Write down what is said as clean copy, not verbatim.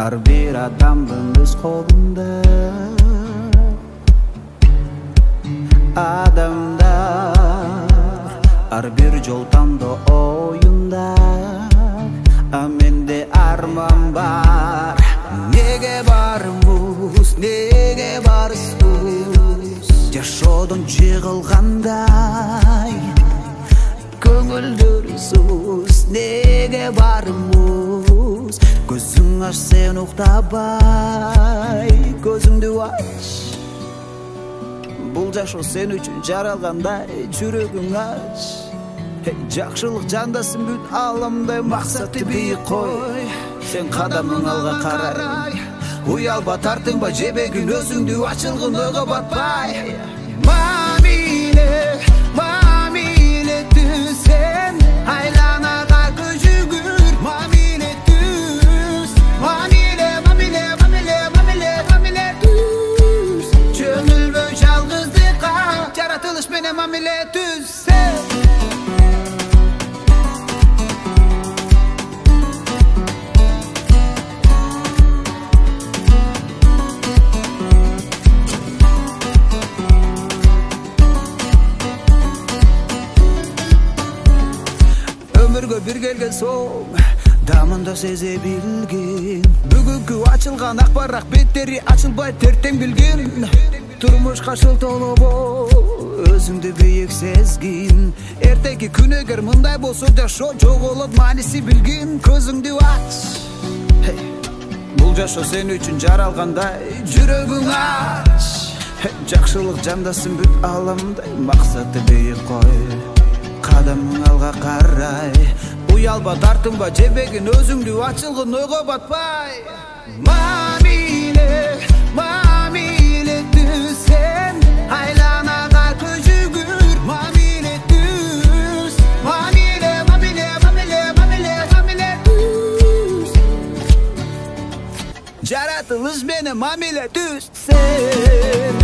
ар бир адамдын өз колунда. Адамдар ар бир жол тандоо оюнда, а менде арман бар. Неге бармыз, неге барсыз, жашоодон жыгылгандай көңүлдөрсүз. Неге бармыз, көзүң аш сен уктабай, көзүңдү ач. Бул жашоо сен үчүн жаралгандай, жүрөгүң ач. Жакшылык жандасың бүт аламдай, максатты бийик кой. Сен кадамың алга карай, уялба, тартынба, жебегин өзүңдү ачылгын ойго батпай. Мамиле, мамиле түзсен, айланага көзүгүр. Мамиле түз, мамиле, мамиле, мамиле, мамиле, мамиле түз. Жөнүлбөй жалгыздыкка, жаратылыш менен мамиле түзсен. Өмүргө бир келген соң дамында сезе билген, бүгүнкү ачылган ак барак беттери ачылбай тертең билген. Турмушка шылтоолобо өзүңдү бийик сезгин, эртеги күн эгер мындай болсо жашоо жоголот мааниси билгин. Көзүңдү ач, бул жашоо сен үчүн жаралгандай, жүрөгүң ач. Жакшылык жандасың бүт аламдай, максатты бийик кой. Кадамың алга карай, уялба, тартынба, жебегин өзүңдү ачылгын ойго батпай. Мамиле, мамиле түзсен, айланага көзүгүр. Мамиле түз, мамиле, мамиле, мамиле, мамиле, мамиле түз. Жаратылыш менен мамиле түзсен.